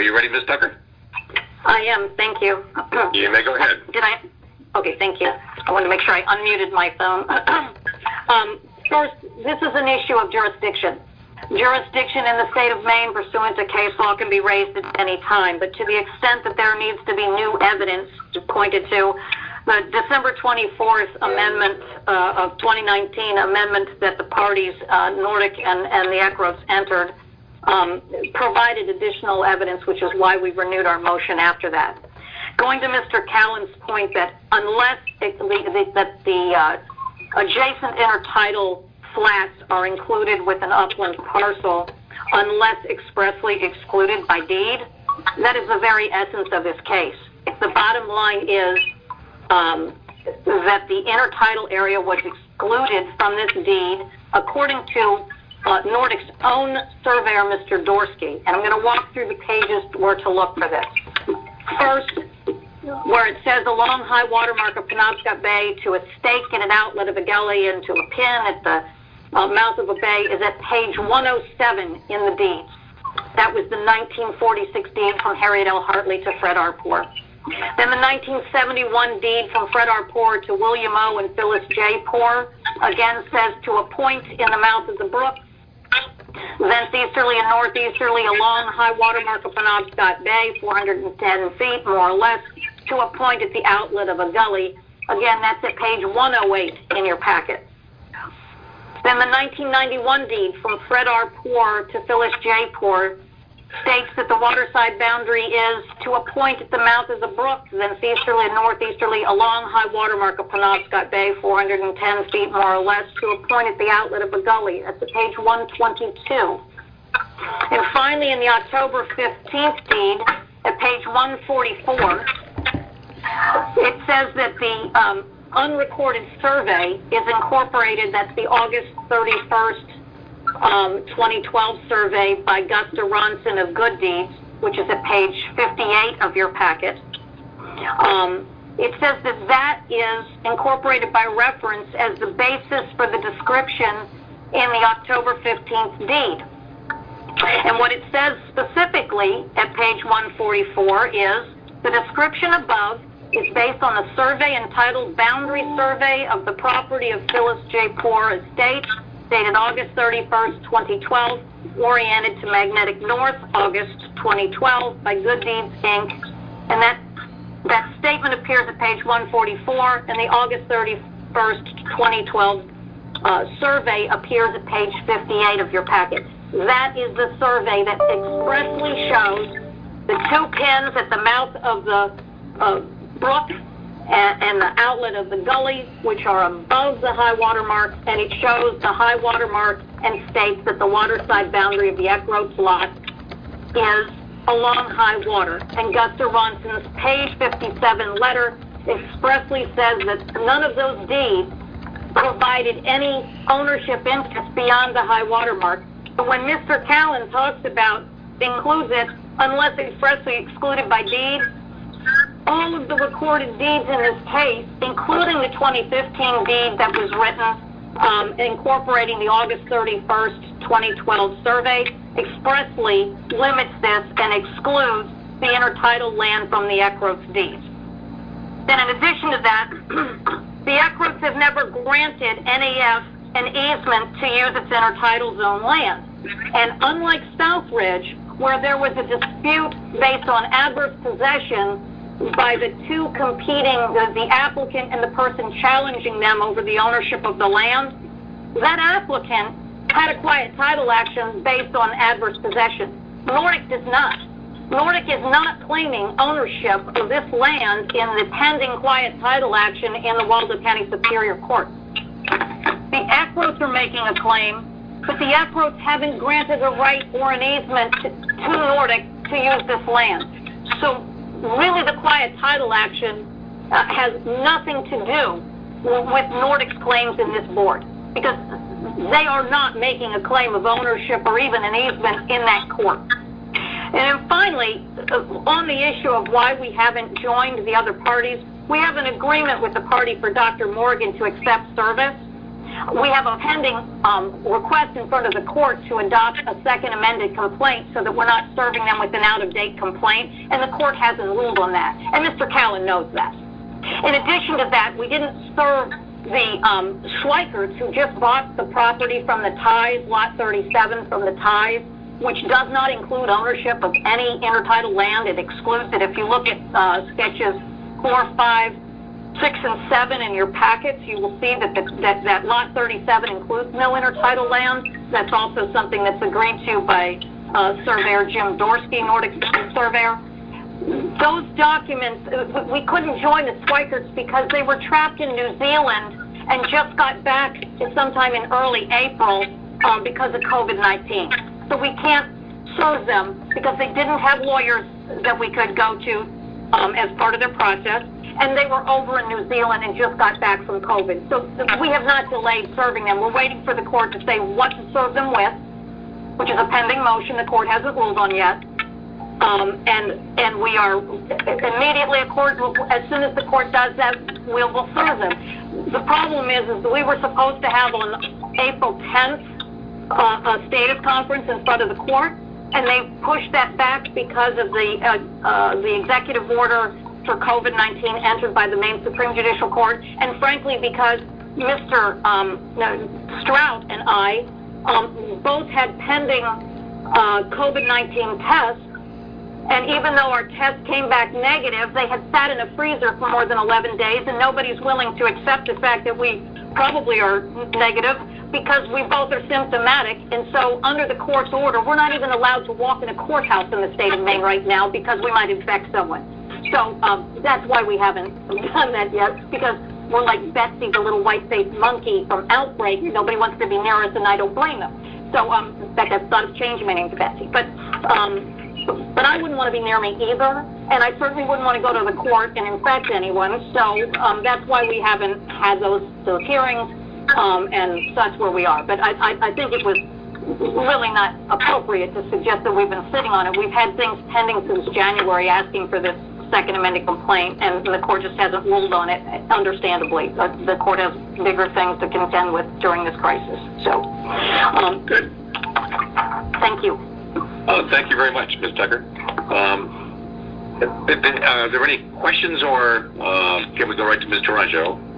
Are you ready, Ms. Tucker? I am. Thank you. You may go ahead. Okay, thank you. I wanted to make sure I unmuted my phone. First, this is an issue of jurisdiction. Jurisdiction in the state of Maine pursuant to case law can be raised at any time, but to the extent that there needs to be new evidence pointed to, the December 24th amendment of 2019 amendment that the parties, Nordic and the Eckroats, entered, provided additional evidence, which is why we renewed our motion after that. Going to Mr. Callan's point that unless the adjacent intertidal flats are included with an upland parcel, unless expressly excluded by deed, that is the very essence of this case. The bottom line is that the intertidal area was excluded from this deed according to Nordic's own surveyor, Mr. Dorsky. And I'm going to walk through the pages where to look for this. First, where it says along high water mark of Penobscot Bay to a stake and an outlet of a gully and to a pin at the mouth of a bay is at page 107 in the deeds. That was the 1946 deed from Harriet L. Hartley to Fred R. Poor. Then the 1971 deed from Fred R. Poor to William O. and Phyllis J. Poor again says to a point in the mouth of the brook, thence easterly and northeasterly along high water mark of Penobscot Bay, 410 feet more or less, to a point at the outlet of a gully. Again, that's at page 108 in your packet. Then the 1991 deed from Fred R. Poor to Phyllis J. Poor states that the waterside boundary is to a point at the mouth of the brook, then easterly and northeasterly along high water mark of Penobscot Bay, 410 feet more or less, to a point at the outlet of a gully. That's at page 122. And finally, in the October 15th deed, at page 144, it says that the unrecorded survey is incorporated. That's the August 31st 2012 survey by Gusta Ronson of Good Deeds, which is at page 58 of your packet. It says that that is incorporated by reference as the basis for the description in the October 15th deed. And what it says specifically at page 144 is the description above is based on the survey entitled Boundary Survey of the Property of Phyllis J. Poor Estate, dated August 31st, 2012, oriented to magnetic north, August 2012, by Good Deeds, Inc. And that statement appears at page 144, and the August 31st, 2012 survey appears at page 58 of your packet. That is the survey that expressly shows the two pins at the mouth of the brook and the outlet of the gully, which are above the high water mark, and it shows the high water mark and states that the waterside boundary of the Eckroats lot is along high water. And Gusta Ronson's page 57 letter expressly says that none of those deeds provided any ownership interest beyond the high water mark. But when Mr. Callan talks about includes it unless expressly excluded by deed, all of the recorded deeds in this case, including the 2015 deed that was written incorporating the August 31st, 2012 survey, expressly limits this and excludes the intertidal land from the Eckroats deeds. Then in addition to that, the Eckroats have never granted NAF an easement to use its intertidal zone land. And unlike Southridge, where there was a dispute based on adverse possession by the two competing, the applicant and the person challenging them over the ownership of the land, that applicant had a quiet title action based on adverse possession. Nordic does not. Nordic is not claiming ownership of this land in the pending quiet title action in the Waldo County Superior Court. The Eckroats are making a claim, but the Eckroats haven't granted a right or an easement to Nordic to use this land. So really the quiet title action has nothing to do with Nordic's claims in this board, because they are not making a claim of ownership or even an easement in that court. And then finally, on the issue of why we haven't joined the other parties, we have an agreement with the party for Dr. Morgan to accept service. We have a pending request in front of the court to adopt a second amended complaint so that we're not serving them with an out-of-date complaint, and the court hasn't ruled on that. And Mr. Callen knows that. In addition to that, we didn't serve the Schweikerts, who just bought the property from the Ties, Lot 37 from the Ties, which does not include ownership of any intertidal land. It excludes it. If you look at sketches 4, 5, 6, and 7 in your packets, you will see that that Lot 37 includes no intertidal land. That's also something that's agreed to by Surveyor Jim Dorsky, Nordic Surveyor. Those documents, we couldn't join the Schweikerts because they were trapped in New Zealand and just got back sometime in early April because of COVID-19. So we can't serve them because they didn't have lawyers that we could go to as part of their process, and they were over in New Zealand and just got back from COVID. So we have not delayed serving them. We're waiting for the court to say what to serve them with, which is a pending motion the court hasn't ruled on yet. And we are immediately, as soon as the court does that, we'll serve them. The problem is that we were supposed to have on April 10th a status conference in front of the court, and they pushed that back because of the executive order for COVID-19 entered by the Maine Supreme Judicial Court, and frankly because Mr. Strout and I both had pending COVID-19 tests, and even though our tests came back negative, they had sat in a freezer for more than 11 days, and nobody's willing to accept the fact that we probably are negative because we both are symptomatic. And so under the court's order, we're not even allowed to walk in a courthouse in the state of Maine right now because we might infect someone. So that's why we haven't done that yet, because we're like Betsy, the little white-faced monkey from Outbreak. Nobody wants to be near us, and I don't blame them. So in fact, I've thought of changing my name to Betsy. But I wouldn't want to be near me either, and I certainly wouldn't want to go to the court and infect anyone. So that's why we haven't had those hearings, and that's where we are. But I think it was really not appropriate to suggest that we've been sitting on it. We've had things pending since January asking for this second amended complaint, and the court just hasn't ruled on it, understandably. The court has bigger things to contend with during this crisis. So, good. Thank you. Thank you very much, Ms. Tucker. Are there any questions, or can we go right to Ms. Tourangeau?